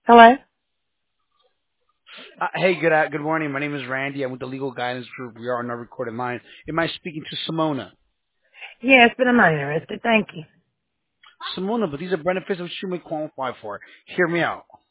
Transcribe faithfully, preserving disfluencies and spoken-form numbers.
Hello? Uh, hey, good uh, good morning. My name is Randy. I'm with the Legal Guidance Group. We are on our recorded line. Am I speaking to Simona? Yeah, it's been a minute, interested. Thank you. Simona, but these are benefits which you may qualify for. Hear me out.